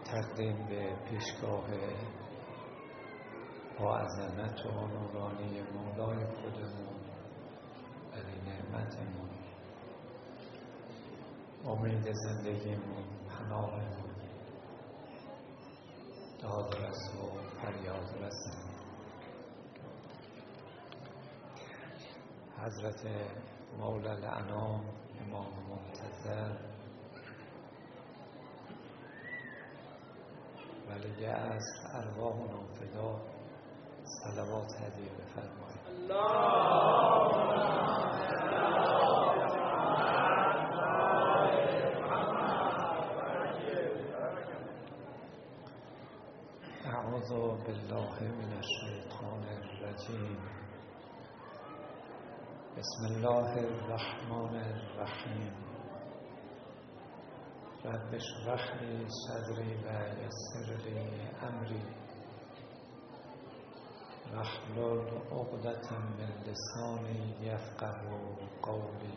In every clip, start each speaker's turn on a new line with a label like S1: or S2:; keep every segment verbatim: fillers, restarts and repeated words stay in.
S1: تقدیم به پیشگاه با عظمت و نورانی مولای خودمون، برای نعمتمون، امید زندگیمون، پناهمون، دادرس و فریاد رسن حضرت مولا الانام امام منتظر ولی از ارواحنا فدا صلوات هدیه بفرمایید. اعوذ بالله من الشیطان الرجیم. بسم الله الرحمن الرحیم. رب اشرح لی صدری و یسر لی امری واحلل عقدة من لسانی یفقهوا قولی.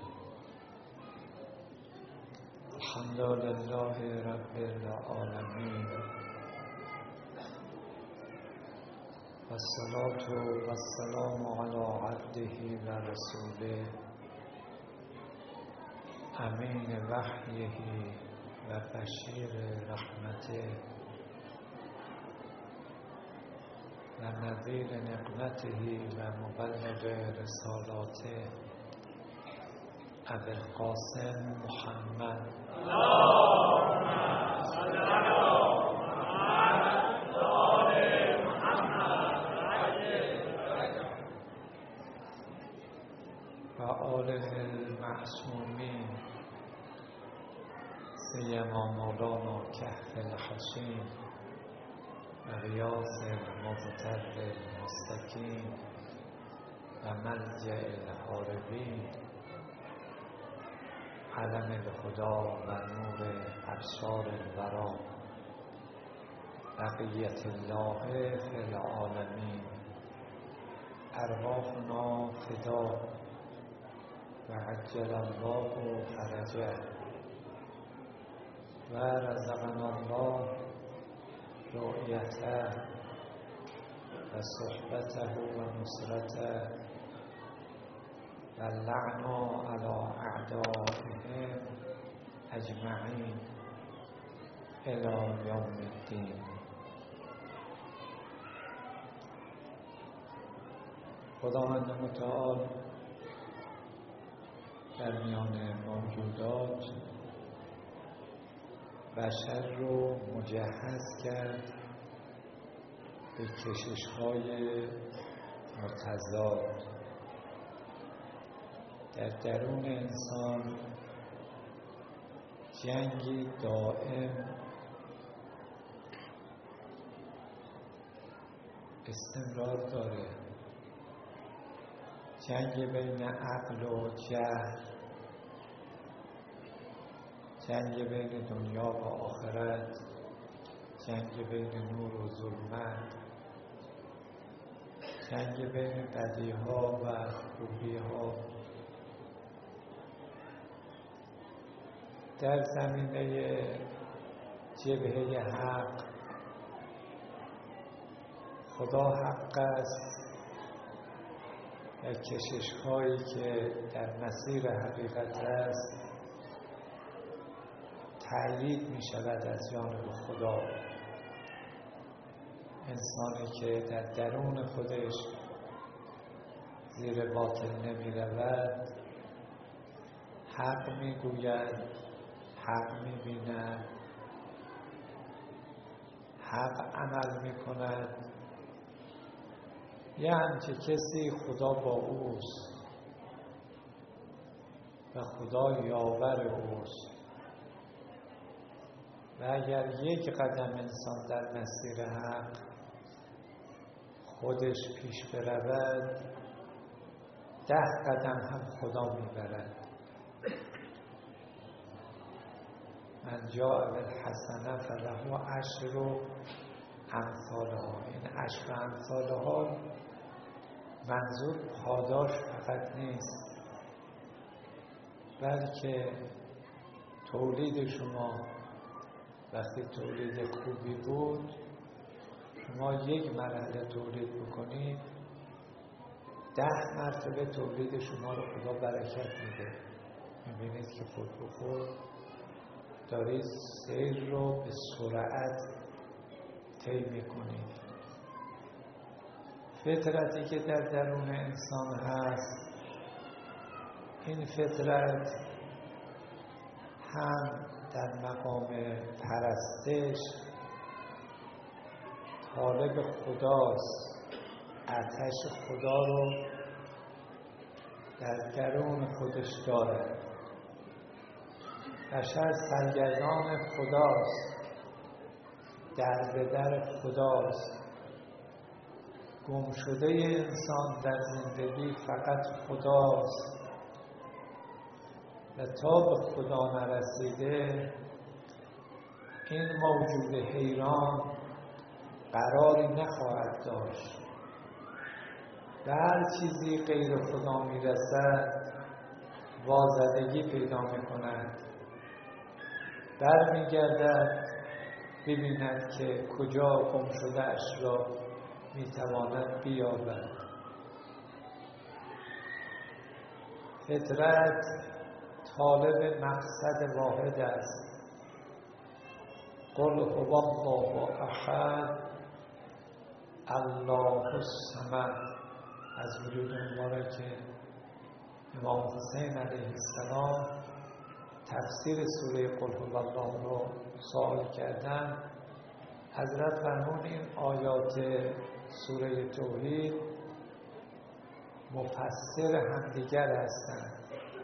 S1: الحمد لله رب العالمین والصلاة والسلام على عبده و رسوله امین وحیه و بشیر رحمته و نذیر نقمته و مبلغ رسالاته ابی القاسم محمد اللهم صل علی و آله المعصومین سیما مولانا کهف الحشیم و غیاث المضطر المستکین و ملجأ الهاربین علم الهدی و نور ابصار الورا بقیت الله فی العالمین. ارواحنا فدا و عجل الله فرجه و رزقنا الله رؤیته و صحبته و نصرته و لعن علی اعدائهم اجمعین الی یوم الدین. خداوند متعال در میان موجودات بشر رو مجهز کرد به کشش‌های متضاد. در درون انسان جنگی دائم استمرار داره، جنگ بین عقل و جهل، جنگ بین دنیا و آخرت، جنگ بین نور و ظلمت، جنگ بین بدیها و خوبیها. در زمینه جبهه حق خدا حق است و کشش هایی که در مسیر حقیقت است تأیید می شود از جانب خدا. انسانی که در درون خودش زیر باطل نمی رود حق می گوید، حق می بیند، حق عمل می کند. یه همچه کسی خدا با اوست و خدا یاور اوست و اگر یک قدم انسان در مسیر حق خودش پیش برود ده قدم هم خدا میبرد. من جاء بالحسنه فله عشر امثالها. این عشر امثالها منظور پاداش فقط نیست، بلکه تولید شما وقتی تولید خوبی بود، شما یک مرحله تولید بکنید، ده مرتبه تولید شما رو خدا برکت میده. میبینید که خود به خود دارید سیر رو به سرعت طی میکنید. فطرتی که در درون انسان هست، این فطرت هم در مقام پرستش طالب خداست، آتش خدا رو در درون خودش داره. بشر سرگردان خداست، در به در خداست. گم شده انسان در زندگی فقط خداست و تا به خدا نرسیده این موجود حیران قراری نخواهد داشت. به هر چیزی غیر خدا میرسد وازدگی پیدا میکند، برمیگردد ببیند که کجا گم شده اش را میتواند بیابد. فطرت طالب مقصد واحد است. قل هو الله احد الله الصمد. از وجود مبارک امام حسین علیه السلام تفسیر سوره قل هو الله رو سوال کردن. حضرت فرمود این آیات سوره توحید مفسر همدیگر هستند.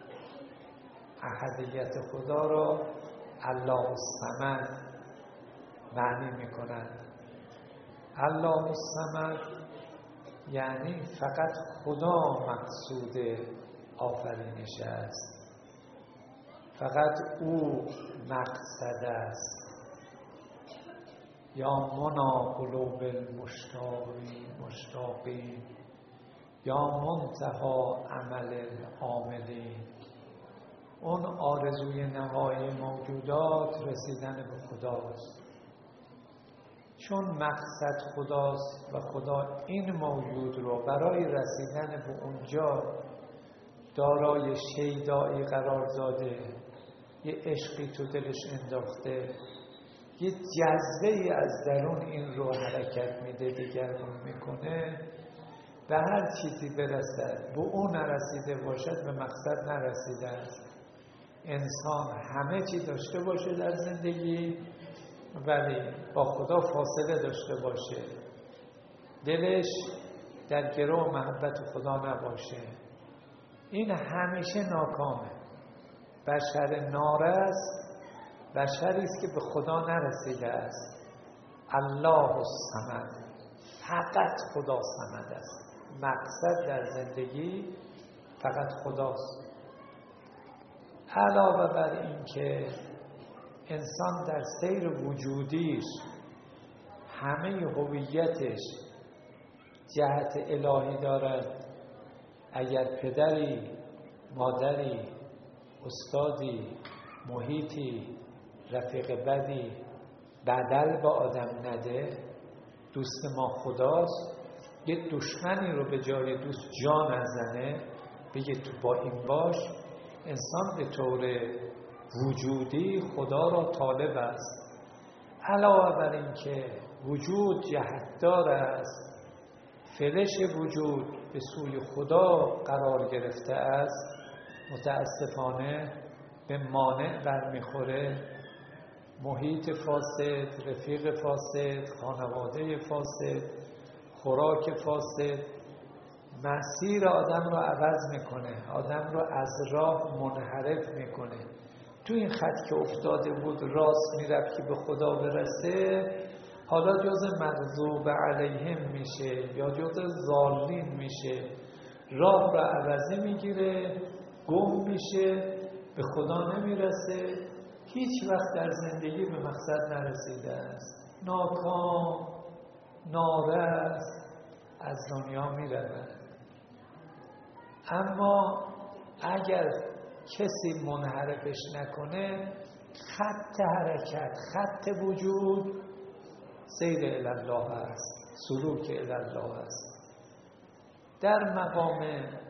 S1: احدیت خدا را الله الصمد معنی میکنند. الله الصمد یعنی فقط خدا مقصود آفرینش است، فقط او مقصد است. یا منا قلوب المشتاقین مشتاقین یا منتها عمل العاملین. اون آرزوی نهایی موجودات رسیدن به خداست. چون مقصد خداست و خدا این موجود رو برای رسیدن به اونجا دارای شیدایی قرار داده، یه عشقی تو دلش انداخته، یه جذبه از درون این رو حرکت میده، دیگرون میکنه. به هر چیزی برسد به اون نرسیده باشد به مقصد نرسیده است. انسان همه چی داشته باشه در زندگی ولی با خدا فاصله داشته باشه، دلش در گرو محبت خدا نباشه، این همیشه ناکامه. بشر نارس بشری است که به خدا نرسیده است. الله الصمد، فقط خدا صمد است. مقصد در زندگی فقط خداست. علاوه بر این که انسان در سیر وجودیش همه هویتش جهت الهی دارد. اگر پدری، مادری، استادی، محیطی، رفیق بدی بدل به آدم نده، دوست ما خداست. یه دشمنی رو به جای دوست جا نزنه، بگه تو با این باش. انسان به طور وجودی خدا را طالب است. علاوه بر این که وجود جهتدار است، فلش وجود به سوی خدا قرار گرفته است، متاسفانه به مانع برمیخوره. محیط فاسد، رفیق فاسد، خانواده فاسد، خوراک فاسد مسیر آدم رو عوض میکنه، آدم رو از راه منحرف میکنه. تو این خط که افتاده بود راست میرفت که به خدا برسه، حالا جز مغضوب علیهم میشه یا جز ضالین میشه، راه رو عوضی میگیره، گم میشه، به خدا نمیرسه، هیچ وقت در زندگی به مقصد نرسیده است. ناکام، نارس از دنیا میرود. اما اگر کسی منحرفش نکنه، خط حرکت، خط وجود سیر الی الله است، سلوک الی الله است. در مقام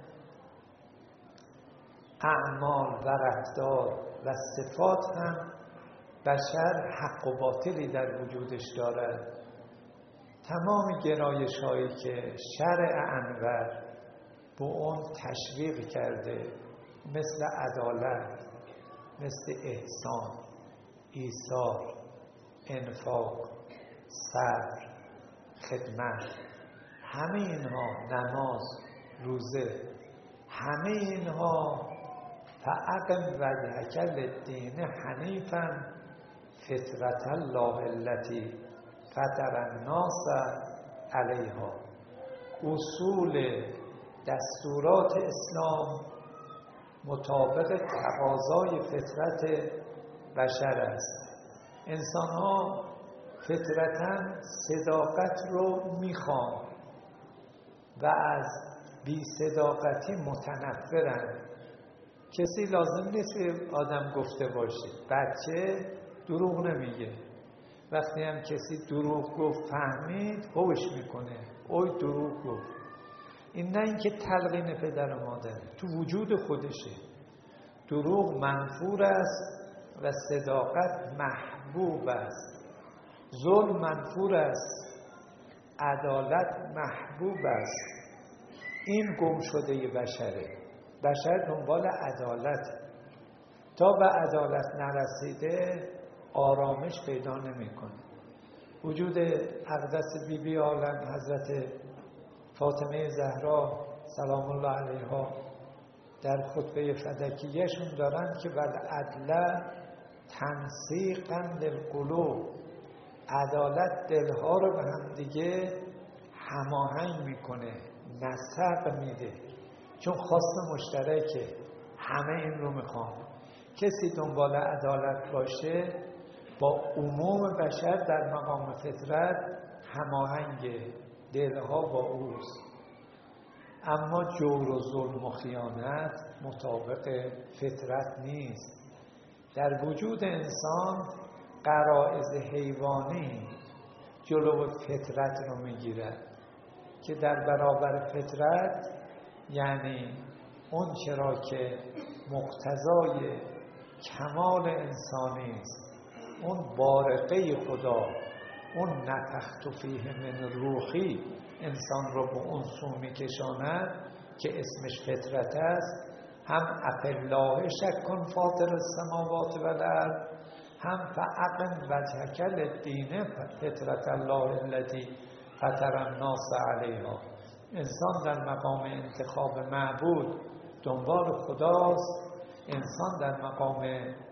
S1: اعمال و رفتار و صفات هم بشر حق و باطلی در وجودش دارد. تمام گرایش هایی که شرع انور به اون تشویق کرده، مثل عدالت، مثل احسان، ایثار، انفاق، صبر، خدمت، همه اینها، نماز، روزه، همه اینها فاقم وجهک للدین حنیفا فطرة الله التي فطر الناس علیها. اصول دستورات اسلام مطابق تقاضای فطرت بشر است. انسان ها فطرتاً صداقت رو میخوان و از بی صداقتی متنفرن. کسی لازم نیست آدم گفته باشه. بچه دروغ نمیگه. وقتی هم کسی دروغ گفت فهمید هوش میکنه، اوی دروغ گفت. این نه اینکه تلقین پدر و مادر، تو وجود خودشه. دروغ منفور است و صداقت محبوب است. ظلم منفور است، عدالت محبوب است. این گم شده بشره. بشر دنبال عدالت، تا به عدالت نرسیده آرامش پیدا نمیکنه. وجود اقدس بی بی عالم حضرت فاطمه زهرا سلام الله علیها در خطبه فدکیه‌شون دارن که والعدل تنسیقا للقلوب، عدالت دلها رو به هم دیگه هماهنگ میکنه، نسق میده. چون خواست مشترکه، همه این رو میخوان. کسی دنبال عدالت باشه با عموم بشر در مقام فطرت هماهنگ، دلها با اوست. اما جور و ظلم و خیانت مطابق فطرت نیست. در وجود انسان غرایز حیوانی جلو فطرت رو میگیرد که در برابر فطرت یعنی اون چرا که مقتضای کمال انسانی است، اون بارقه خدا، اون نفخت فیه من روحی انسان رو به اون سو میکشاند که اسمش فطرت است. هم افالله شک کن فاطر السماوات و الارض، هم فاقم وجهک للدین فطرة الله التي فطر الناس علیها. انسان در مقام انتخاب معبود دنبال خداست. انسان در مقام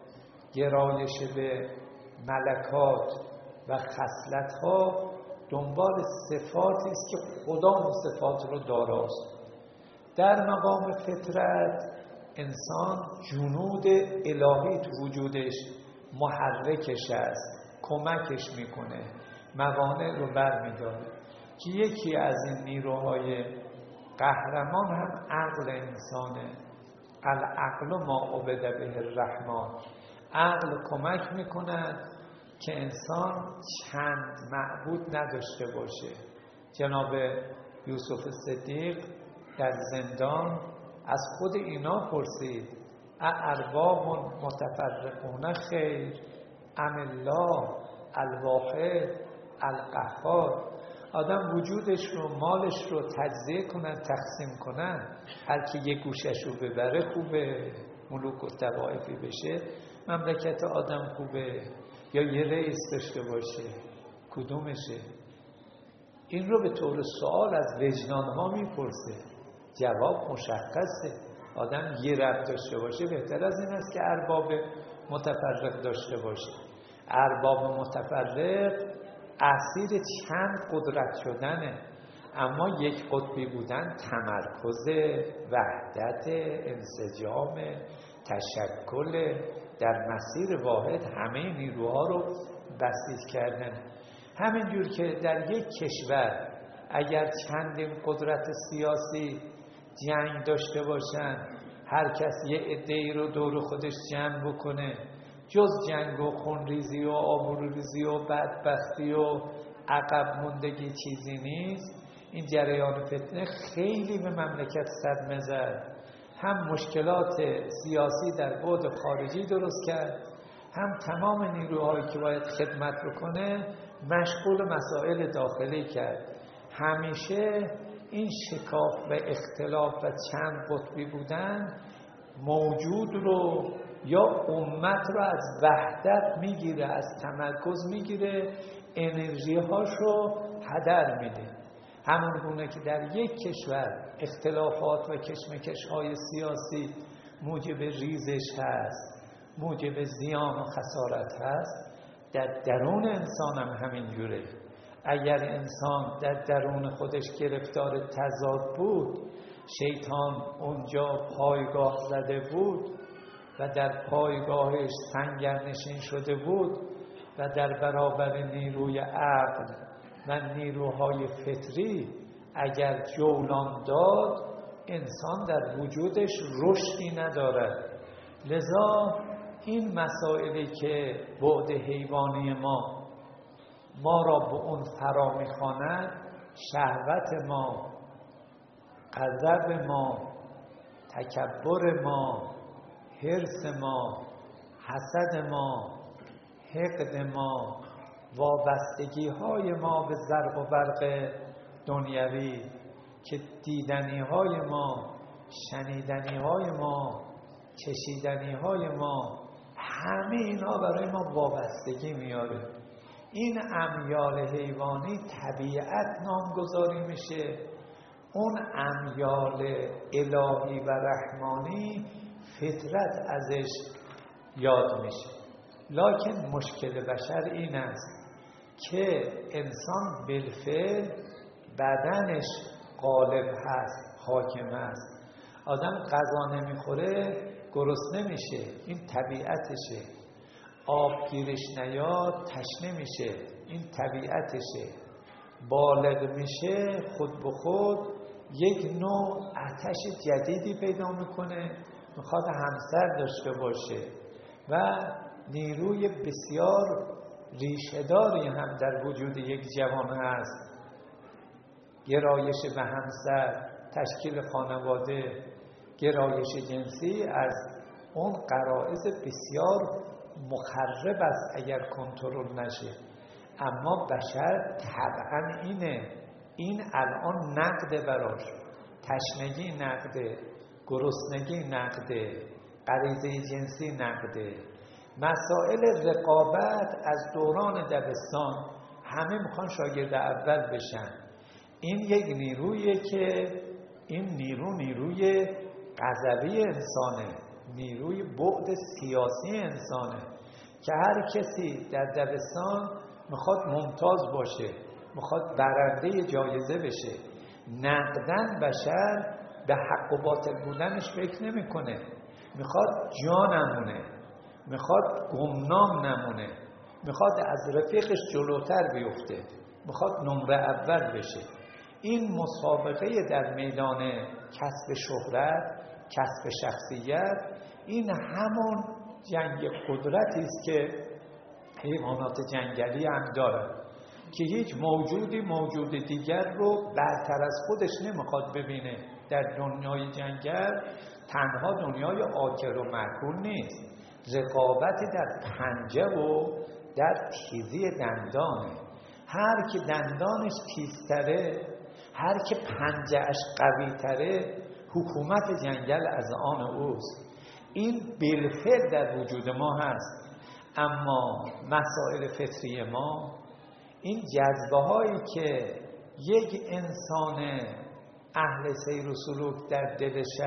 S1: گرایش به ملکات و خصلت‌ها دنبال صفاتی است که خدا اون صفات رو داراست. در مقام فطرت انسان جنود الهی تو وجودش محرکش است، کمکش میکنه، موانع رو برمی‌داره. که یکی از این نیروهای قهرمان هم عقل انسانه. العقل ما عبد به الرحمن. عقل کمک میکند که انسان چند معبود نداشته باشه. جناب یوسف صدیق در زندان از خود اینا پرسید ارباب متفرقون خیر ام الله الواحد القهار. آدم وجودش رو، مالش رو تجزیه کنن، تقسیم کنن، هر کی یک گوشش رو ببره خوبه، ملوک و طوایفی بشه، مملکت آدم خوبه، یا یه رئیس داشته باشه، کدومشه؟ این رو به طور سوال از وجدان ها میپرسه. جواب مشخصه. آدم یه رب داشته باشه بهتر از این است که ارباب متفرق داشته باشه. ارباب متفرق اسیر چند قدرت شدنه، اما یک قطبی بودن تمرکز، وحدت، انسجام، تشکل در مسیر واحد همه نیروها رو بسیج کردن. همینجور که در یک کشور اگر چندین قدرت سیاسی جنگ داشته باشن، هر کس یه عده‌ای رو دور خودش جمع بکنه جز جنگ و خونریزی و آبروریزی و بدبختی و عقب موندگی چیزی نیست. این جریان فتنه خیلی به مملکت صدمه زد. هم مشکلات سیاسی در بعد خارجی درست کرد، هم تمام نیروهایی که باید خدمت بکنه مشغول مسائل داخلی کرد. همیشه این شکاف و اختلاف و چند قطبی بودن موجود رو یا امت رو از وحدت میگیره، از تمرکز میگیره، انرژی هاش رو هدر میده. همون گونه که در یک کشور اختلافات و کشمکش های سیاسی موجب ریزش هست، موجب زیان و خسارت هست، در درون انسان هم همین جوره. اگر انسان در درون خودش گرفتار تضاد بود، شیطان اونجا پایگاه زده بود و در پایگاهش سنگرنشین شده بود و در برابر نیروی عقل و نیروهای فطری اگر جولان داد، انسان در وجودش رشدی ندارد. لذا این مسائلی که بعد حیوانی ما ما را به اون فرا می‌خواند، شهوت ما، غضب ما، تکبر ما، حرص ما، حسد ما، حقد ما، وابستگی های ما به زرق و برق دنیوی که دیدنی های ما، شنیدنی های ما، چشیدنی های ما، همه اینا برای ما وابستگی میاره. این امیال حیوانی طبیعت نامگذاری میشه، اون امیال الهی و رحمانی فطرت ازش یاد میشه. لکن مشکل بشر این است که انسان بالفعل بدنش غالب هست، حاکم هست. آدم غذا نمیخوره گرسنه میشه، این طبیعتشه. آب گیرش نیاد تشنه میشه، این طبیعتشه. بالغ میشه خود به خود یک نوع آتش جدیدی پیدا میکنه، میخواد همسر داشته باشه و نیروی بسیار ریشه‌داری هم در وجود یک جوان هست. گرایش به همسر، تشکیل خانواده، گرایش جنسی از اون غرایز بسیار مخرب است اگر کنترل نشه. اما بشر طبعا اینه، این الان نقده براش، تشنگی نقده، گرسنگی نقده، غریزه جنسی نقده. مسائل رقابت از دوران دبستان همه میخوان شاگرد اول بشن. این یک نیرویه که این نیرو نیروی غضبی انسانه، نیروی بعد سیاسی انسانه که هر کسی در دبستان میخواد ممتاز باشه، میخواد برنده جایزه بشه. نقدن بشر به حق و باطل بودنش فکر نمیکنه، میخواد جا نمونه، میخواد گمنام نمونه، میخواد از رفیقش جلوتر بیفته، میخواد نمره اول بشه. این مسابقه در میدان کسب شهرت، کسب شخصیت، این همون جنگ قدرتی است که حیوانات جنگلی هم دارن که هیچ موجودی موجود دیگر رو برتر از خودش نمیخواد ببینه. در دنیای جنگل تنها دنیای آکل و مأکول نیست، رقابت در پنجه و در تیزی دندانه. هر که دندانش تیزتره، هر که پنجه‌اش قوی‌تره، حکومت جنگل از آن اوست. این بالفعل در وجود ما هست. اما مسائل فطری ما، این جذبه هایی که یک انسان اهل سیر و سلوک در دلش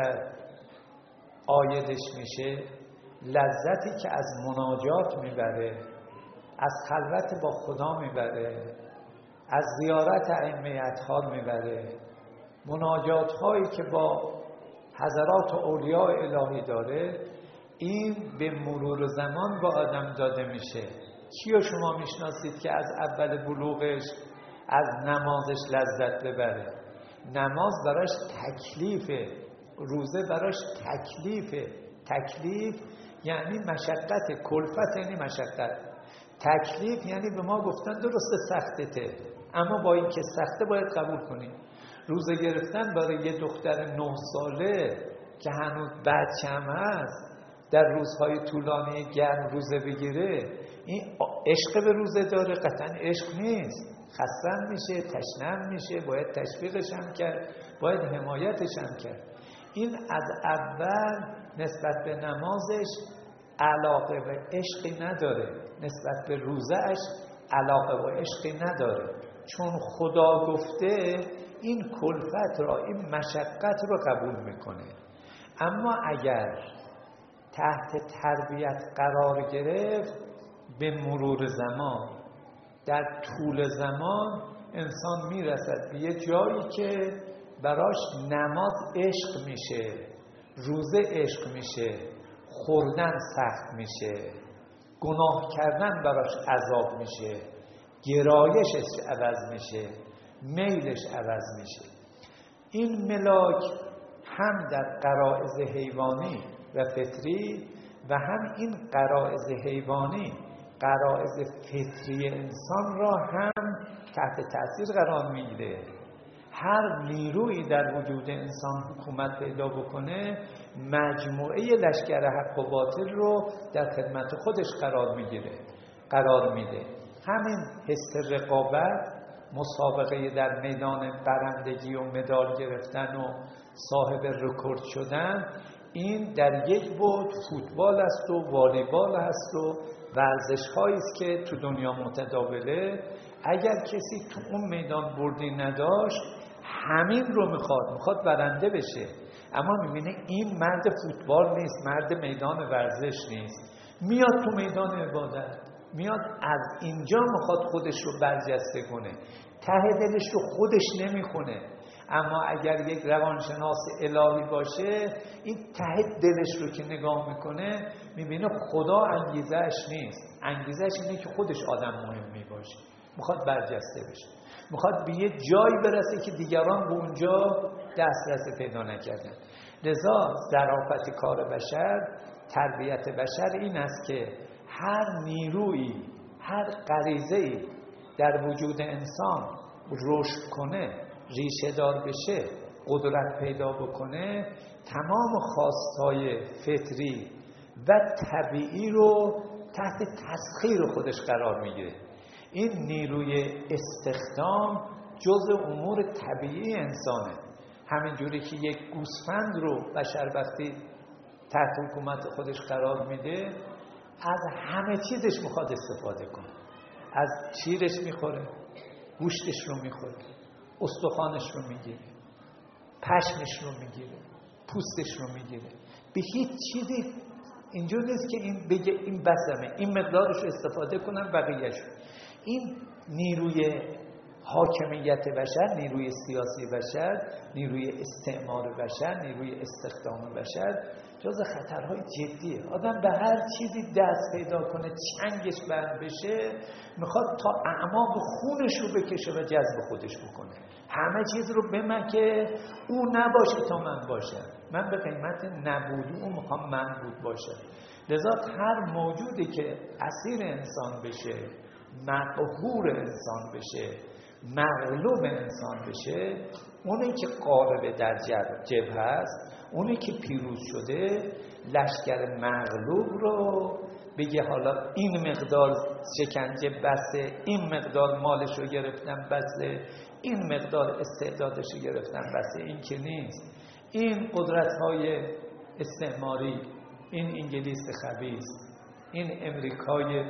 S1: آیدش میشه، لذتی که از مناجات میبره، از خلوت با خدا میبره، از زیارت ائمه اطهار میبره، مناجات هایی که با حضرات اولیاء الهی داره، این به مرور زمان با آدم داده میشه. کیو شما میشناسید که از اول بلوغش از نمازش لذت ببره؟ نماز براش تکلیفه، روزه براش تکلیفه. تکلیف یعنی مشقت. کلفت یعنی مشقت. تکلیف یعنی به ما گفتن درسته سختته، اما با این که سخته باید قبول کنیم. روزه گرفتن برای یه دختر نه ساله که هنوز بچه هم هست در روزهای طولانی گرم روزه بگیره، این عشق به روزه داره؟ قطعا عشق نیست. خستن میشه، تشنم میشه، باید تشویقش هم کرد، باید حمایتش هم کرد. این از اول نسبت به نمازش علاقه و عشقی نداره، نسبت به روزهش علاقه و عشقی نداره، چون خدا گفته این کلفت را، این مشقت رو قبول میکنه. اما اگر تحت تربیت قرار گرفت، به مرور زمان، در طول زمان انسان میرسد به یه جایی که براش نماز عشق میشه، روزه عشق میشه، خوردن سخت میشه، گناه کردن براش عذاب میشه، گرایشش عوض میشه، میلش عوض میشه. این ملاک هم در غرایز حیوانی و فطری و هم این غرایز حیوانی غرایز فطری انسان را هم تحت تاثیر قرار میگیره. هر نیرویی در وجود انسان حکومت پیدا بکنه، مجموعه لشکر حق و باطل رو در خدمت خودش قرار میگیره، قرار میده. همین حس رقابت، مسابقه در میدان برندگی و مدال گرفتن و صاحب رکورد شدن، این در یک بود فوتبال است و والیبال است و ورزش هایی است که تو دنیا متداوله. اگر کسی تو اون میدان بردی نداشت، همین رو میخواد میخواد برنده بشه، اما میبینه این مرد فوتبال نیست، مرد میدان ورزش نیست، میاد تو میدان عبادت، میاد از اینجا میخواد خودش رو برجسته کنه، ته دلش رو خودش نمیخونه. اما اگر یک روانشناس الهی باشه، این ته دلش رو که نگاه میکنه میبینه خدا انگیزش نیست، انگیزش اینه که خودش آدم مهمی باشه، میخواد برجسته بشه، میخواد به یه جایی برسه که دیگران به اونجا دسترسی پیدا نکردن. لذا ظرافت کار بشر، تربیت بشر این است که هر نیرویی، هر غریزه‌ای در وجود انسان رشد کنه، ریشه دار بشه، قدرت پیدا بکنه، تمام خواستهای فطری و طبیعی رو تحت تسخیر خودش قرار میگیره. این نیروی استخدام جزء امور طبیعی انسانه. همینجوری که یک گوسفند رو بشر وقتی تحت حکومت خودش قرار میده، از همه چیزش میخواد استفاده کنه. از شیرش میخوره، گوشتش رو میخوره، استخوانش رو میگیره، پشمش رو میگیره، پوستش رو میگیره. به هیچ چیزی اینجور نیست که این بگه این بسمه، این مقدارش رو استفاده کنم بقیه‌اش. این نیروی حاکمیت بشر، نیروی سیاسی بشر، نیروی استعمار بشر، نیروی استخدام بشر جز خطرهای جدیه. آدم به هر چیزی دست پیدا کنه، چنگش بند بشه، میخواد تا اعماق خونش رو بکشه و جذب خودش بکنه، همه چیز رو بمکه او نباشه تا من باشم، من به قیمت نبودی او میخوام من بود باشم. لذا هر موجودی که اسیر انسان بشه، مقهور انسان بشه، مغلوب انسان بشه، اونی که غالب در جبهه است، اونی که پیروز شده، لشکر مغلوب رو بگه حالا این مقدار شکنجه بسه، این مقدار مالش رو گرفتن بسه، این مقدار استعدادش رو گرفتن بسه. این که نیست. این قدرت‌های استعماری، این انگلیس خبیث، این امریکای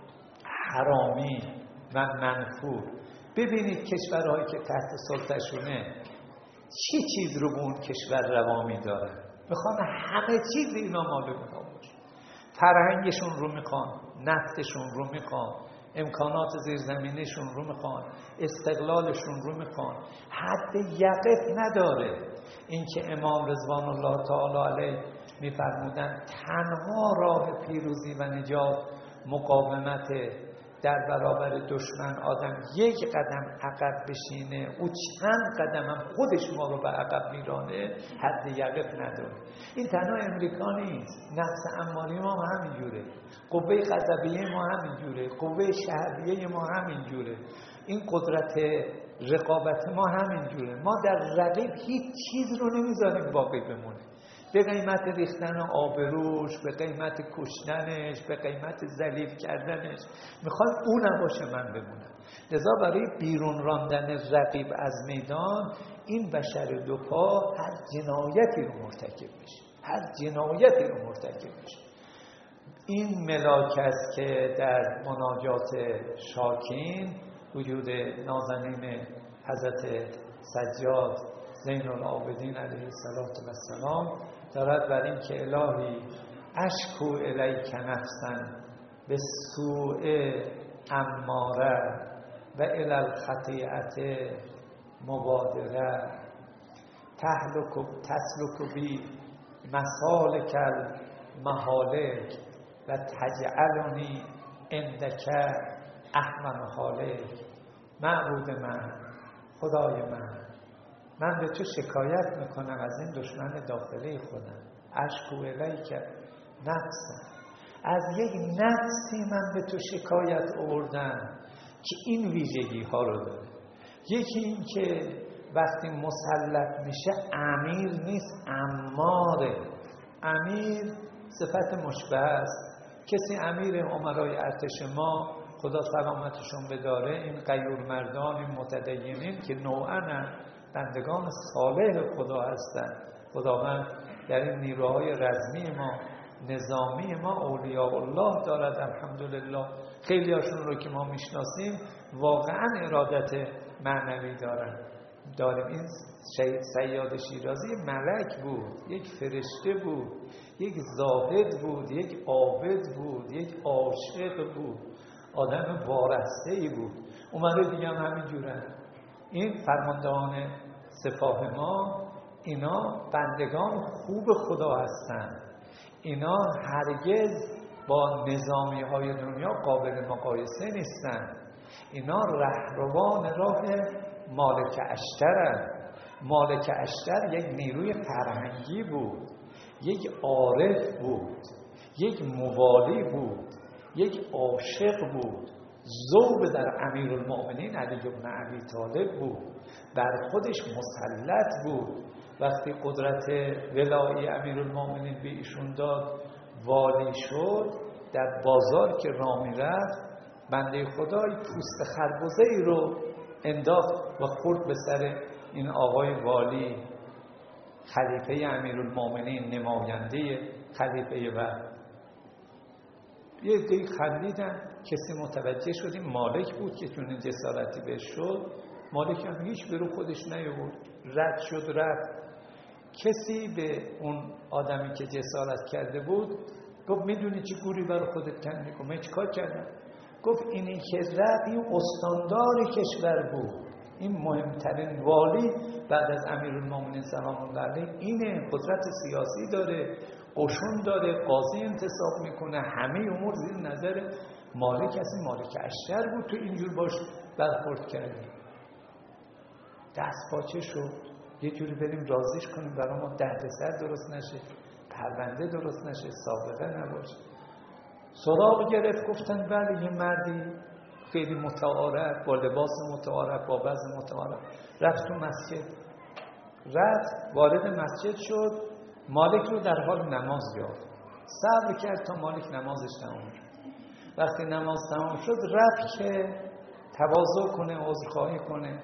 S1: حرامی و منفور، ببینید کشورهایی که تحت سلطه‌شونه چی چیز رو به اون کشور روا می‌دارن. میخوان همه چیز اینا مال اونها باشه. فرهنگشون رو میخوان، نفتشون رو میخوان، امکانات زیرزمینیشون رو میخوان، استقلالشون رو میخوان. حد یقف نداره. این که امام رضوان الله تعالی علیه میفرمودن تنها راه پیروزی و نجات مقاومت در برابر دشمن آدم یک قدم عقب بشینه، او چند قدم هم خودش ما رو به عقب میرانه، حد یقف نداره. این تنها امریکا نیست، نفس اماری ما هم همینجوره، قوه غضبیه ما همینجوره، قوه شهریه ما همینجوره، این قدرت رقابت ما همینجوره. ما در رقیب هیچ چیز رو نمیذاریم باقی بمونه، به قیمت ریختن آبروش، به قیمت کشتنش، به قیمت ذلیل کردنش. میخواد اون نباشه من بمونم. لذا برای بیرون راندن رقیب از میدان این بشر دو پا هر جنایتی رو مرتکب بشه، هر جنایتی رو مرتکب بشه. این ملاک است که در مناجات شاکین وجود نازنین حضرت سجاد زین العابدین علیه السلام دارد بر این که الهی اشکو الیک نفسا به سوء اماره و الی الخطیئت مبادره تهلک تسلک بی مسالک المهالک و تجعلنی عندک احمن حالک. معبود من، خدای من، من به تو شکایت میکنم از این دشمن داخلی خودم. اشکو الیک نفسم، از یک نفسی من به تو شکایت آوردم که این ویژگی ها رو داره. یکی این که وقتی مسلط میشه امیر نیست، اماره. امیر صفت مشبه است. کسی امیر امرای ارتش ما، خدا سلامتشون بداره، این غیور مردان، این متدینین که نوعاً بندگان صالح خدا هستند. خداوند در این نیروهای رزمی ما، نظامی ما اولیاء الله دارد الحمدلله. خیلی هاشون رو که ما میشناسیم واقعا ارادت معنوی دارن داریم. این شهید صیاد شیرازی ملک بود، یک فرشته بود، یک زاهد بود، یک عابد بود، یک عاشق بود، آدم وارسته‌ای بود. عمر دیگه هم همین جورن. این فرماندهان سپاه ما، اینا بندگان خوب خدا هستند. اینا هرگز با نظامی های دنیا قابل مقایسه نیستند. اینا رهروان راه مالک اشترند. مالک اشتر یک نیروی فرهنگی بود، یک عارف بود، یک موالی بود، یک عاشق بود. ذوب در امیرالمؤمنین علی بن ابی طالب بود، بر خودش مسلط بود. وقتی قدرت ولایی امیرالمؤمنین به ایشون داد، والی شد، در بازار که راه میرفت بنده خدای پوست خربزه ای رو انداخت و خورد به سر این آقای والی، خلیفه امیرالمؤمنین، نماینده خلیفه وقت. یه دی خندیدن، کسی متوجه شد این مالک بود که چون این جسارتی بهش شد. مالک هم هیچ برو خودش نیاورد، رد شد رفت. کسی به اون آدمی که جسارت کرده بود گفت میدونی چی گوری برای خودت کن میکنم؟ من چیکار کردم؟ گفت اینی که رفت این استاندار کشور بود، این مهمترین والی بعد از امیرالمومنین سلام الله علیه اینه، قدرت سیاسی داره، قشون داره، قاضی انتصاب میکنه، همه امور زیر نظر مالک. از این مالک اشتر بود، تو اینجور باش برخورد کردی. دست پاچه شد. یه جوری بریم رازیش کنیم برای ما دردسر درست نشه، پرونده درست نشه، سابقه نباشه. سراغ گرفت، گفتن بله یه مردی خیلی متعارف، با لباس متعارف، با وضع متعارف، رفت تو مسجد. رفت وارد مسجد شد، مالک رو در حال نماز یافت. صبر کرد تا مالک نمازش تمام شد. وقتی نماز تمام شد رفت که تواضع کنه، عذرخواهی کنه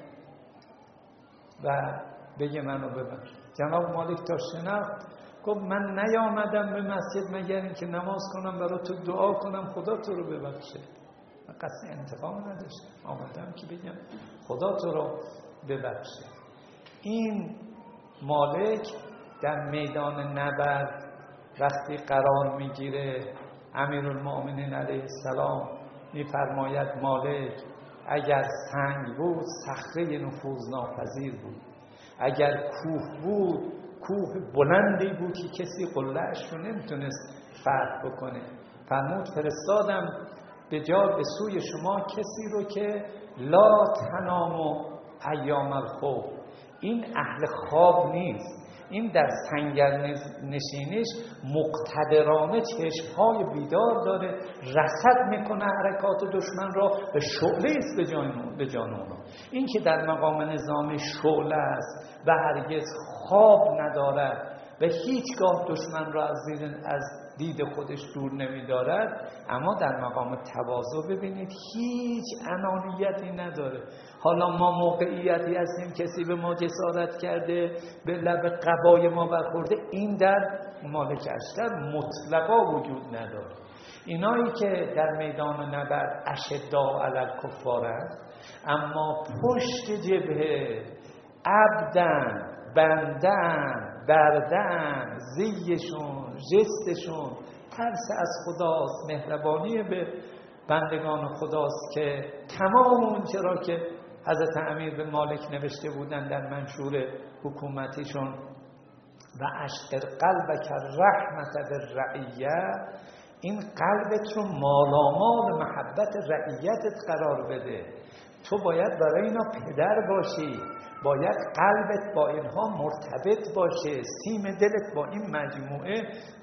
S1: و بگه منو ببخش. جناب مالک تا شناخت گفت من نیامدم به مسجد مگر اینکه نماز کنم برای تو دعا کنم خدا تو رو ببخشه. من قصد انتقام نداشتم، آمدم که بگم خدا تو رو ببخشه. این مالک در میدان نبرد وقتی قرار میگیره، امیرالمؤمنین علیه السلام میفرماید مالک اگر سنگ بود صخره نفوذ ناپذیر بود، اگر کوه بود کوه بلندی بود که کسی قله‌اش رو نمیتونست فتح بکنه. فرمود فرستادم به جا به سوی شما کسی رو که لا تنام و ایام الخوف، این اهل خواب نیست، این در سنگر نشینش مقتدرانه چشمهای بیدار داره، رصد میکنه حرکات دشمن را، به شعله است به جان به جان اونا. این که در مقام نظامی شعله است و هرگز خواب ندارد و هیچگاه دشمن را از دید, از دید خودش دور نمیدارد، اما در مقام تواضع ببینید هیچ انانیتی نداره. حالا ما موقعیتی هستیم کسی به ما جسارت کرده، به لب قبای ما برخورده، این در مالک اشتر مطلقا وجود نداره. اینایی که در میدان نبرد اشداء علی الکفارند، اما پشت جبهه عبدن، بندن، بردن، زیشون، جستشون ترس از خداست، مهربانی به بندگان خداست که تمام اون چرا که حضرت امیر به مالک نوشته بودن در منشور حکومتیشون و اشعر قلبک رحمت بالرعیه، این قلبت رو مالامال محبت رعیتت قرار بده. تو باید برای اینا پدر باشی، باید قلبت با اینها مرتبط باشه، سیم دلت با این مجموعه،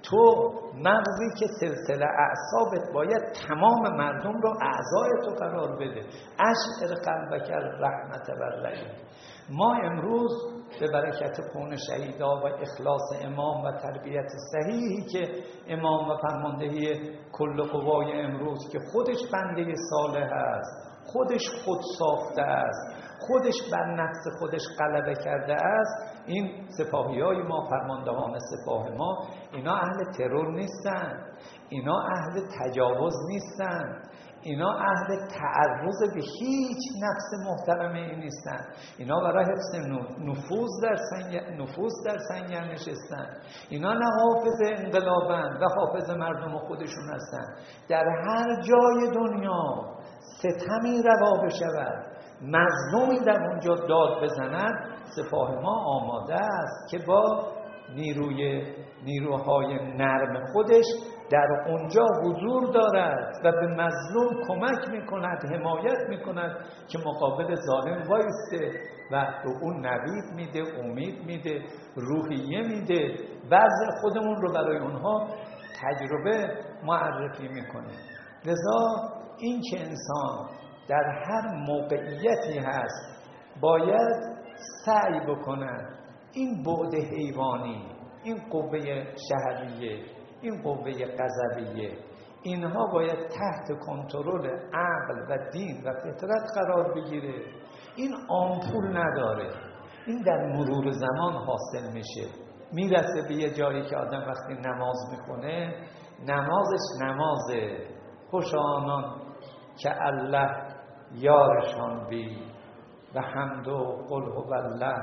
S1: تو مغزی که سلسله اعصابت باید تمام مردم رو اعضای تو قرار بده. اشعر قلبک رحمت بالرعیه. ما امروز به برکت خون شهیدا و اخلاص امام و تربیت صحیحی که امام و فرماندهی کل قوای امروز که خودش بنده صالح است، خودش خود ساخته است، خودش بر نفس خودش غلبه کرده است، این سپاهیای ما، فرماندهان سپاه ما، اینا اهل ترور نیستن، اینا اهل تجاوز نیستن، اینا اهل تعرض به هیچ نفس محترمه ای نیستن. اینا برای حفظ نفوذ در سنگر نفوذ در سنگر نشستن. اینا نه حافظ انقلابن و حافظ مردم خودشون هستن. در هر جای دنیا ستمی روا بشود، مظلومی در اونجا داد بزند، سپاه ما آماده است که با نیروی نیروهای نرم خودش در اونجا حضور دارد و به مظلوم کمک میکند، حمایت میکند که مقابل ظالم وایسته و به اون نوید میده، امید میده، روحیه میده، وضع خودمون رو برای اونها تجربه معرفی میکنه. لذا این که انسان در هر موقعیتی هست باید سعی بکند این بعد حیوانی، این قوه شهریه، این قوه غضبیه، اینها باید تحت کنترل عقل و دین و فطرت قرار بگیره. این آمپول نداره، این در مرور زمان حاصل میشه. میرسه به یه جایی که آدم وقتی نماز میخونه، نمازش نمازه. خوش آنان که الله یارشان بی و حمد و قل هو الله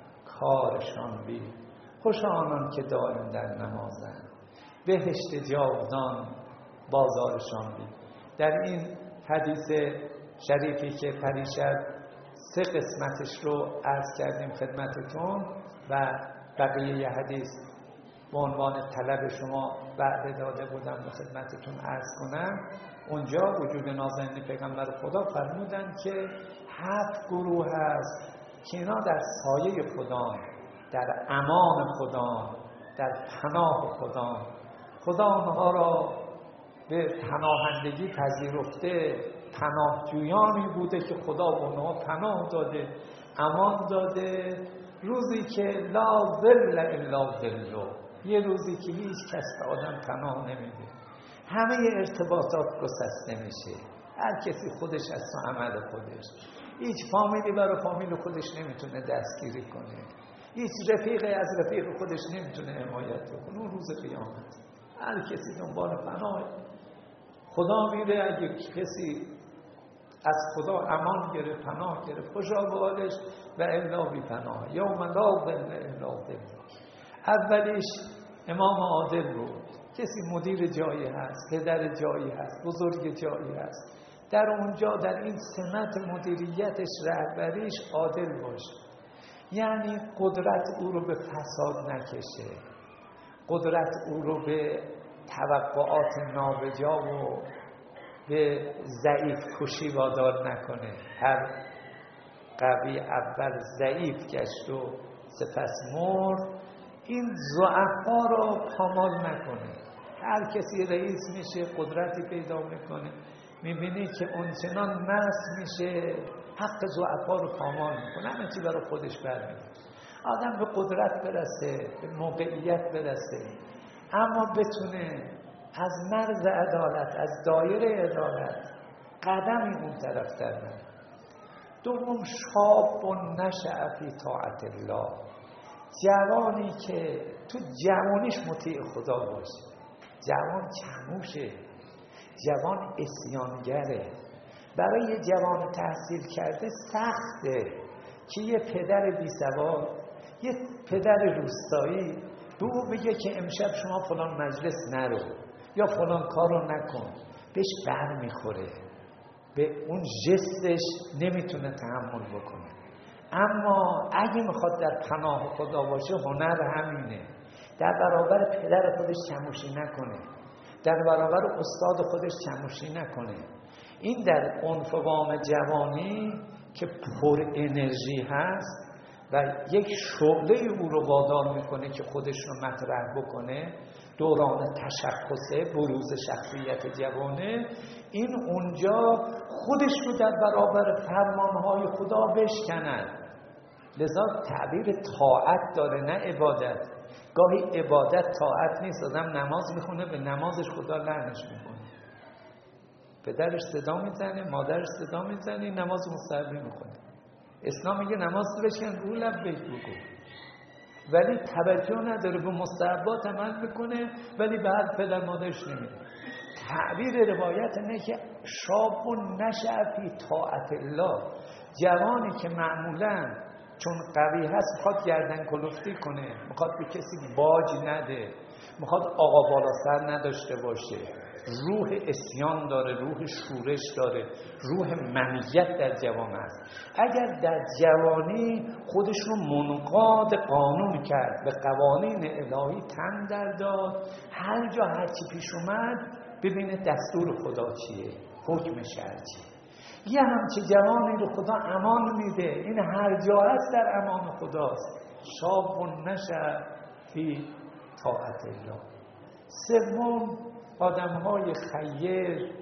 S1: کارشان بی. خوش آنان که دائم در نمازن، بهشت جاودان بازارشان بی. در این حدیث شریفی که پریشب سه قسمتش رو عرض کردیم خدمتتون و بقیه حدیث به عنوان طلب شما بعد داده بودم به خدمتتون عرض کنم. اونجا وجود نازنین پیغمبر خدا فرمودن که هفت گروه هست که اینا در سایه خدا، در امان خدا، در پناه خدا. خدا آنها را به پناهندگی پذیرفته، پناهجویانی بوده که خدا به آنها پناه داده، امان داده. روزی که لا ظل الا ظله، یه روزی که هیچ کس به آدم پناه نمیده، همه ارتباطات گسسته میشه، هر کسی خودش از تو عمل خودش، هیچ فامیلی برای فامیل خودش نمیتونه دستگیری کنه، هیچ رفیقی از رفیق خودش نمیتونه حمایت کنه. اون روز قیامت هر کسی دنبال پناه خدا میره. اگه کسی از خدا امان گرفت، پناه گرفت، خوشا به حالش، و الا بی پناه یوم لا ظل الا ظله. اولیش امام عادل بود، کسی مدیر جایی هست، پدر جایی هست، بزرگ جایی هست، در اونجا در این سمت مدیریتش، رهبریش عادل باشه، یعنی قدرت او رو به فساد نکشه، قدرت او رو به توقعات نابجا و به ضعیف کشی وادار نکنه. هر قوی اول ضعیف گشت و سپس مرد. این ضعفا رو پامال نکنه. هر کسی رئیس میشه قدرتی پیدا میکنه، میبینی که اونچنان مست میشه حق ضعفا رو پامال میکنه، همه چی برای خودش برمی‌داره. آدم به قدرت برسه، به موقعیت برسه، اما بتونه از مرز عدالت، از دایره عدالت قدمی اون طرف در بره. دوم، شاب و نشأ فی طاعت الله، جوانی که تو جوانیش مطیع خدا باشه. جوان چموشه، جوان اسیانگره. برای یه جوان تحصیل کرده سخته که یه پدر بی سواد، یه پدر روستایی به او بگه که امشب شما فلان مجلس نرو یا فلان کارو نکن. بهش بر میخوره، به اون جستش نمیتونه تحمل بکنه. اما اگه میخواد در پناه خدا باشه، هنر همینه، در برابر پدر خودش چموشی نکنه، در برابر استاد خودش چموشی نکنه. این در عنفوام جوانی که پر انرژی هست و یک شعله او رو وادار میکنه که خودش رو مطرح بکنه، دوران تشخصه، بروز شخصیت جوانه، این اونجا خودش رو در برابر فرمانهای خدا بشکند. لذا تعبیر طاعت داره، نه عبادت. گاهی عبادت طاعت نیست، آدم نماز میخونه به نمازش خدا لعنش میکنه. پدرش صدا میزنه، مادرش صدا میزنه، نماز مستحبی میخونه. اسلام میگه نماز بشکن رو لبیک بگو، ولی توجه نداره، به مستحبات عمل میکنه ولی به حرف پدر مادرش نمیره. تعبیر روایت اینه که شاب و نشأ فی طاعت الله، جوانی که معمولاً چون قوی هست میخواد گردن کلفتی کنه، میخواد به کسی باج نده، میخواد آقا بالا سر نداشته باشه، روح اسیان داره، روح شورش داره، روح منیت در جوان است. اگر در جوانی خودش رو منقاد قانون کرد، به قوانین الهی تن در داد، هر جا هر چی پیش اومد ببینه دستور خدا چیه، حکم شرع چیه. یه همچه جوانی رو خدا امان میده، این هر جا هست در امان خداست. شاب و نشأ فی طاعت الله. سوم، آدم‌های خیر،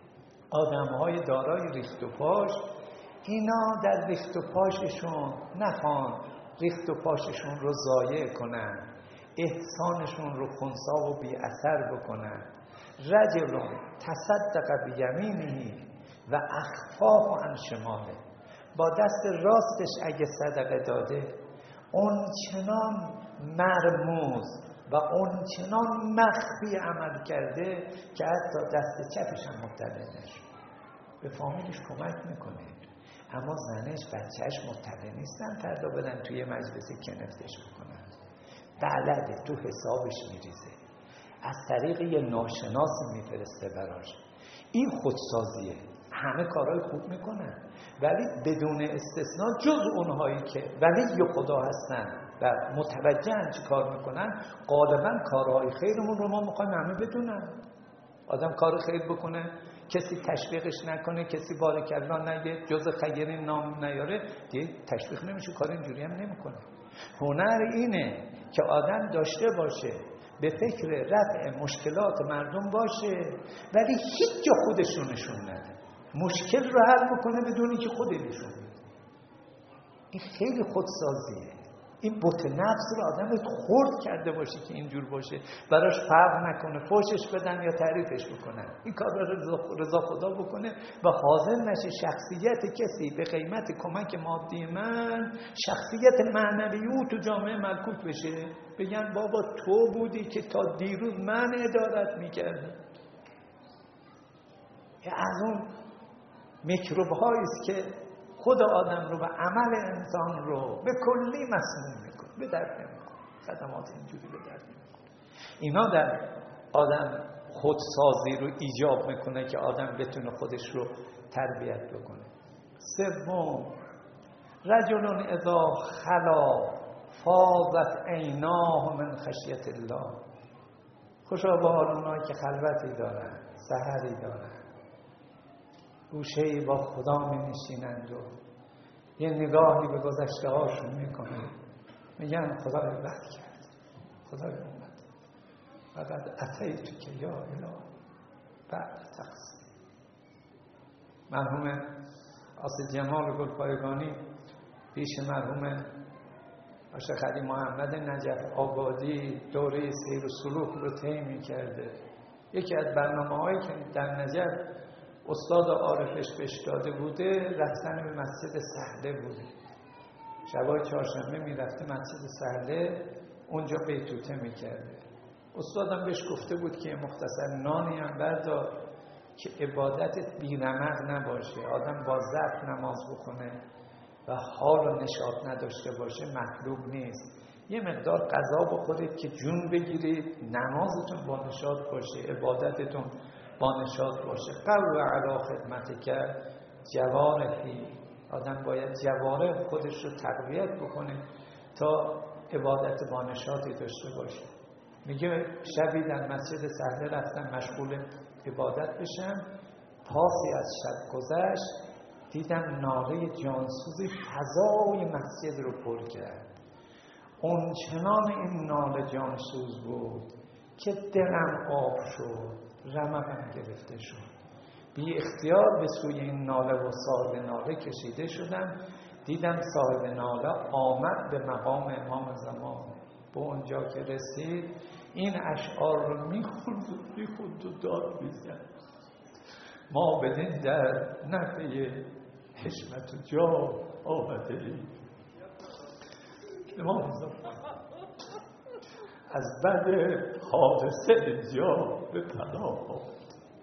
S1: آدم‌های دارای ریخت و پاش، اینا در ریخت و پاششون نخوان ریخت و پاششون رو ضایع کنن، احسانشون رو خنثی و بی اثر بکنن. رجل تصدق بیمینه و اخفاه عن شماله، با دست راستش اگه صدقه داده، اون چنان مرموز و اون چنان مخفی عمل کرده که حتی دست چپش هم مطلع نشد. به فامیلش کمک میکنه، اما زنش بچهش مطلع نیستن فردا بدن توی مجلسی کنفتش بکنن. بلده، تو حسابش میریزه، از طریق یه ناشناس میفرسته براش. این خودسازیه. همه کارهای خوب میکنن ولی بدون استثناء، جز اونهایی که ولی خدا هستن و متوجهن چی کار میکنن، غالبا کارهای خیرمون رو ما میخوایم همه بدونن. آدم کار خیر بکنه، کسی تشویقش نکنه، کسی بارک الله نگه، جز خیرین نام نیاره، دیگه تشویق نمیشه، کار اینجوری هم نمیکنه. هنر اینه که آدم داشته باشه، به فکر رفع مشکلات مردم باشه ولی هیچ جا خودش رو نشون نده، مشکل رو حل بکنه بدون اینکه خود نشون بده. این خیلی خودسازیه. این بت نفس رو آدم خرد کرده باشه که اینجور باشه، براش فرق نکنه فوشش بدن یا تعریفش بکنن. این کار رو رضا خدا بکنه و حاضر نشه شخصیت کسی به قیمت کمک مادی من، شخصیت معنوی او تو جامعه ملکوک بشه. بگن بابا تو بودی که تا دیروز من ادارت میکردی. از اون میکروب هاییست که خود آدم رو و عمل انسان رو به کلی مسموم میکنه، به درد نمیکنه. خدمات اینجوری به درد نمیکنه. اینا در آدم خودسازی رو ایجاب میکنه که آدم بتونه خودش رو تربیت بکنه. سوم، رجل اذا خلا فاضت عیناه من خشیت الله. خوشا به حال اونایی که خلوتی دارن، سحری دارن، گوشه‌ای با خدا می نشینند و یه نگاهی به گذشته هاشون می کنند، میگن خدا رو بد کرد، خدا رو اومد و بعد اتیتو که یا اله بعد تقصیر. مرحوم آصف جمال گلپایگانی پیش مرحوم شیخ علی محمد نجف آبادی دوره سیر و سلوک رو طی می‌کرده. یکی از برنامه‌هایی که در نجف استاد عارفش بهش داده بوده رفتن به مسجد سهله بوده. شبای چهارشنبه میرفته مسجد سهله، اونجا بیتوته میکرده. استادم بهش گفته بود که مختصر نانی هم بردار که عبادتت بی‌رمق نباشه، آدم با ضعف نماز بخونه و حال و نشاط نداشته باشه مطلوب نیست. یه مقدار غذا بخورید که جون بگیرید، نمازتون با نشاط باشه، عبادتتون با نشاط باشه. قلب علی خدمت کرد جوارحی، آدم باید جوارح خودش رو تقویت بکنه تا عبادت با نشاطی داشته باشه. میگه شبی در مسجد سهله رفتم مشغول عبادت بشم، پاسی از شب گذشت دیدم ناله جانسوزی فضای مسجد رو پر کرد. اون چنان این ناله جانسوز بود که دلم آب شد، رمقم گرفته شد. بی اختیار به سوی این ناله و صاحب ناله کشیده شدم، دیدم صاحب ناله آمد به مقام امام زمان. به اونجا که رسید این اشعار رو میخوند و میخوند و داد میزد: ما بدین در نفع حشمت و جا آمده ایم. امام زمان از بد حادثه اینجا به پناه آمد.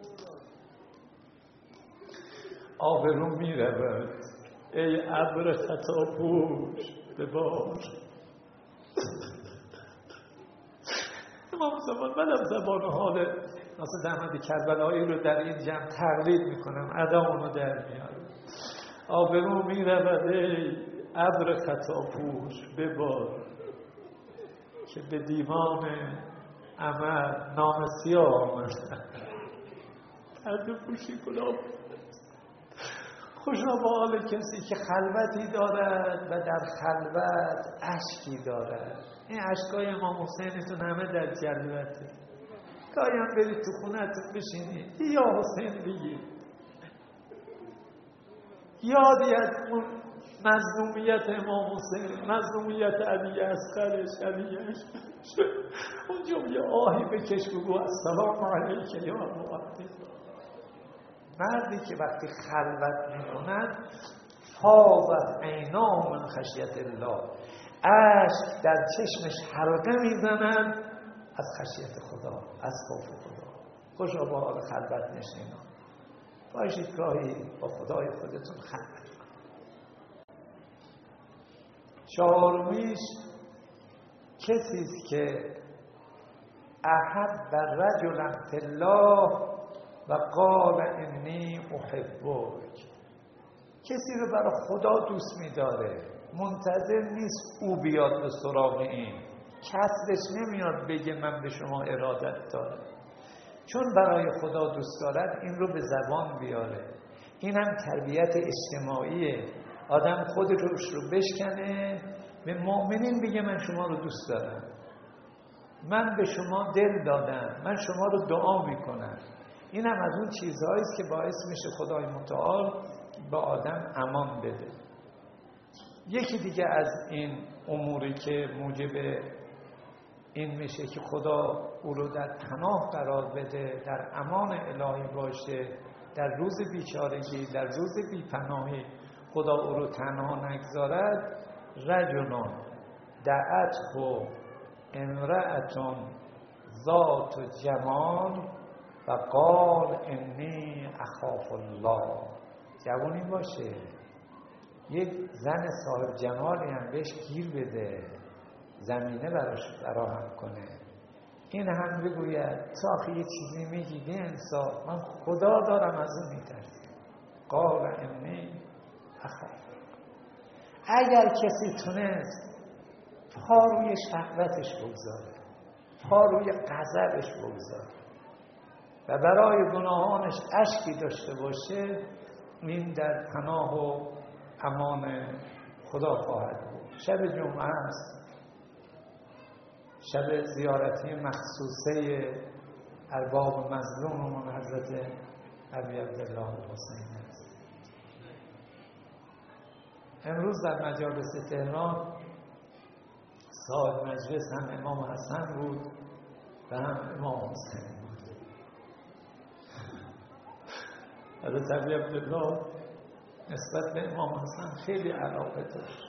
S1: آبرو می رود ای ابر خطا پوش به بار. امام زمان منم زبان حال ناصر احمد کربلایی رو در این جمع تقلید میکنم، ادامون رو در میارم. آبرو می رود ای ابر خطا پوش به بار، که به دیوان عمل نام سیاه آمدن. پرده پوشی کنم. خوشا به حال کسی که خلوتی دارد و در خلوت اشکی دارد. این اشکای امام حسینتون همه در جلوته. گاهی هم برید تو خونتون بشینید یا حسین بگید، یادی از اون مظلومیت امام حسین، مظلومیت علی اصغرش، علی اکبرش، اونجا یه آهی بکش بگو السلام علیک یا ابا عبدالله. مردی که وقتی خلوت میکند فاضت عیناه من خشیت الله، اشک در چشمش حلقه میزنند از خشیت خدا، از خوف خدا. خوشا به حال خلوت نشینان، باشید گاهی با خدای خودتون خلوت کنید. چهارمیش کسی است که احب رجلا فی الله و قال انی احبک. کسی رو برای خدا دوست می‌داره، منتظر نیست او بیاد به سراغ این، کسرش نمیاد بگه من به شما ارادت دارم. چون برای خدا دوست دارد این رو به زبان بیاره. این هم تربیت اجتماعیه، آدم خود روش رو بشکنه به مؤمنین بگه من شما رو دوست دارم، من به شما دل دادم، من شما رو دعا میکنم. این هم از اون چیزهایی است که باعث میشه خدای متعال به آدم امان بده. یکی دیگه از این اموری که موجب این میشه که خدا او رو در پناه قرار بده، در امان الهی باشه، در روز بیچارگی، در روز بیپناهی خدا او رو تنها نگذارد. رجلون دعته امرأة ذات جمال و قال انی اخاف الله. جوانی باشه یک زن صاحب جمالی هم بهش گیر بده، زمینه براش فراهم کنه، این هم بگوید تو آخه یه چیزی میگی بی انصاف، من خدا دارم از اون میترسم. قال انی اخاف. اگر کسی تونست پا روی شهوتش بگذاره، پا روی غضبش بگذاره و برای گناهانش اشکی داشته باشه، این در پناه و امان خدا خواهد بود. شب جمعه است، شب زیارتی مخصوصه ارباب مظلوممون حضرت ابی عبدالله الحسین است. امروز در مجالس تهران صاحب مجلس هم امام حسن بود و هم امام حسین بود. حضرت ابی عبدالله نسبت به امام حسن خیلی علاقه داشت.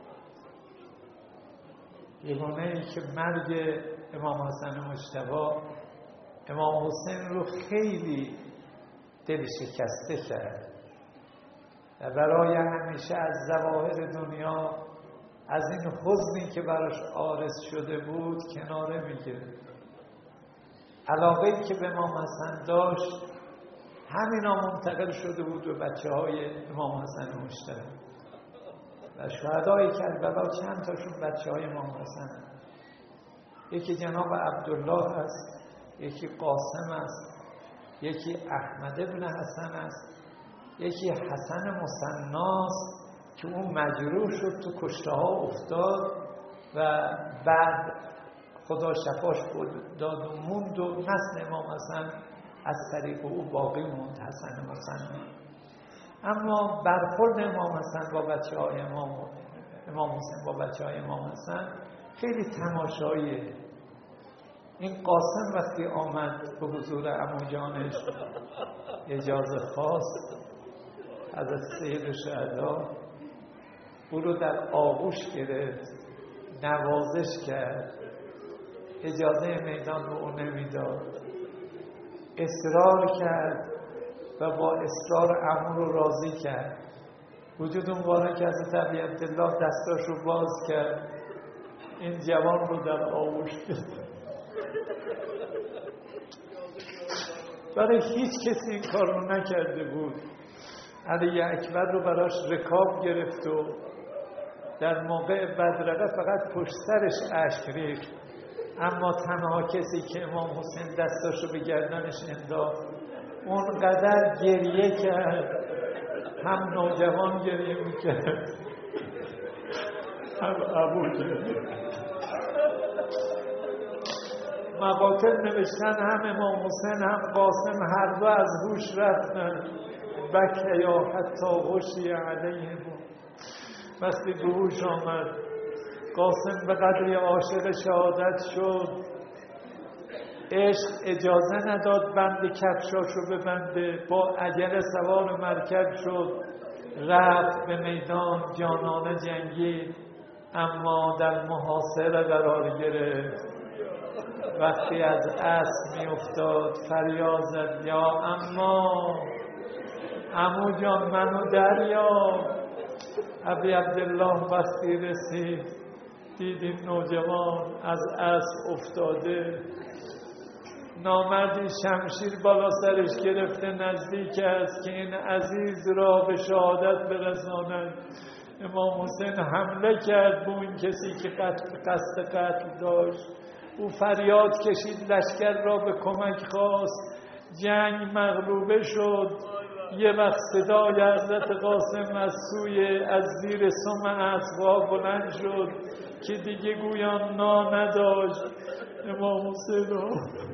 S1: یگانه ای که مرگ امام حسن مجتبی امام حسین رو خیلی دل شکسته کرد و برای همیشه از ظواهر دنیا، از این حزنی که براش عارض شده بود کناره میگیره. علاقه‌ای که به امام حسن داشت همینا منتقل شده بود به بچه های امام حسن مجتبی و شهدای کربلا چند تاشون بچه های امام حسن. یکی جناب عبدالله است، یکی قاسم است، یکی احمد ابن حسن است، یکی حسن مثناست که اون مجروح شد تو کشته ها افتاد و بعد خدا شفاش داد و موند و نسل امام حسن از طریق او باقی موند، حسن مثنا. اما برخورد امام حسن با بچه های امام امام حسین با بچه های امام حسن خیلی تماشاییه. این قاسم وقتی آمد به حضور عمو جانش اجازه خواست، حضرت سید شهدا او رو در آغوش گرفت، نوازش کرد، اجازه میدان رو او نمیداد، اصرار کرد و با اصرار عمو رو راضی کرد. وجود مبارک حضرت ابی عبدالله دستاش رو باز کرد، این جوان رو در آغوش گرفت. برای هیچ کسی این کار رو نکرده بود. علی اکبر رو براش رکاب گرفت و در موقع بدرقه فقط پشت سرش اشک ریخت، اما تنها کسی که امام حسین دستاشو به گردنش انداخت اونقدر گریه کرد، هم نوجوان گریه میکرد هم ابو گریه. مقاتل نوشتن هم امام حسین هم قاسم هر دو از هوش رفتن. بکه یا حتی غشی علیهم. وقتی به هوش آمد قاسم به قدری عاشق شهادت شد، عشق اجازه نداد بند کفشاشو ببنده، با عجله سوار مرکب شد، رفت به میدان، جانانه جنگید، اما در محاصره قرار گرفت. وقتی از اسب می افتاد فریاد زد یا اما عمو جان منو دریا. ابی عبدالله وقتی رسید دید این نوجوان از اسب افتاده، نامردی شمشیر بالا سرش گرفته نزدیک است که این عزیز را به شهادت برساند. امام حسین حمله کرد به اون کسی که قتل قصد قتل داشت. او فریاد کشید، لشکر را به کمک خواست، جنگ مغلوبه شد. یه وقت صدای حضرت قاسم از سوی از زیر سم اسب‌ها بلند شد که دیگه گویان نا نداشت. امام حسین رو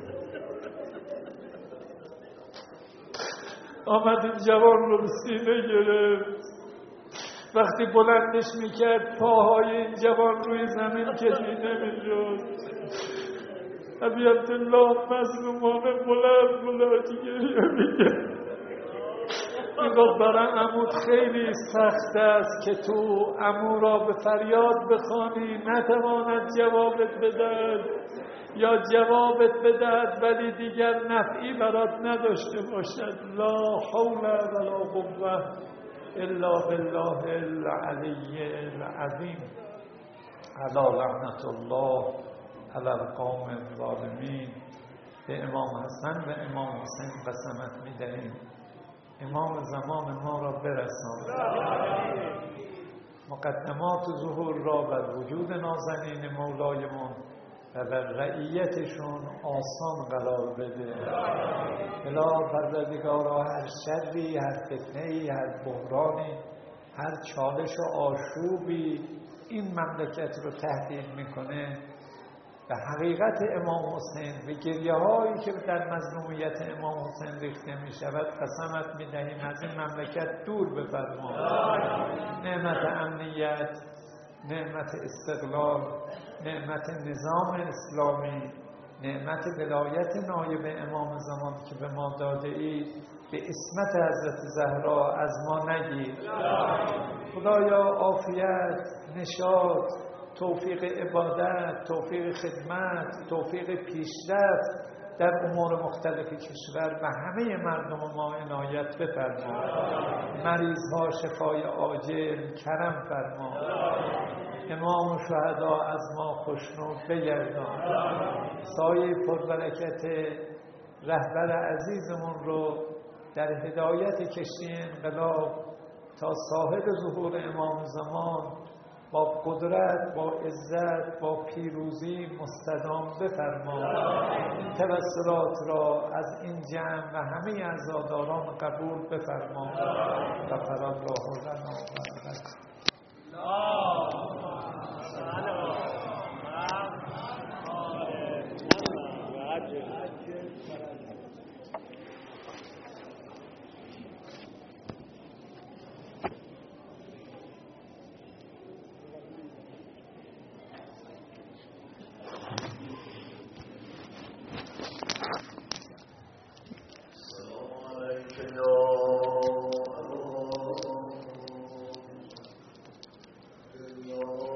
S1: آمد این جوان رو سینه گرفت. وقتی بلندش میکرد پاهای این جوان روی زمین کشی نمیشد. ابی عبدالله مظلومانه بلند بلند گریه میکرد. میگفت برای عمود خیلی سخت است که تو عمو را به فریاد بخوانی نتواند جوابت بدهد، یا جوابت بدهد ولی دیگر نفعی برات نداشته باشد. لا حول ولا قوة الا بالله العلی العظیم. علی لعنت الله علی القوم الظالمین. به امام حسن و امام حسین قسمت میدهیم امام زمان ما را برساند. مقدمات ظهور را بر وجود نازنین مولایمان و بر رعیتشون آسان قرار بده. الا پروردگارا هر شری، هر فتنه‌ای، هر بحرانی، هر چالش و آشوبی این مملکت رو تهدید میکنه، به حقیقت امام حسین، به گریه هایی که در مظلومیت امام حسین ریخته می شود قسمت می دهیم از این مملکت دور بفرما. نعمت امنیت، نعمت استقلال، نعمت نظام اسلامی، نعمت ولایت نایب امام زمان که به ما داده ای به عصمت حضرت زهرا از ما نگیر. خدایا عافیت، نشاط، توفیق عبادت، توفیق خدمت، توفیق پیشرفت در امور مختلف کشور و همه مردم ما عنایت بفرما. مریض ها شفای عاجل کرم فرما. امام شهدا از ما خوشنود بگردان. سایه پربرکت رهبر عزیزمون رو در هدایت کشتی انقلاب تا صاحب ظهور امام زمان با قدرت، با عزت، با پیروزی مستدام بفرما. این توسلات را از این جمع و همه عزاداران قبول بفرما. غفر الله لنا و لکم.
S2: Lord.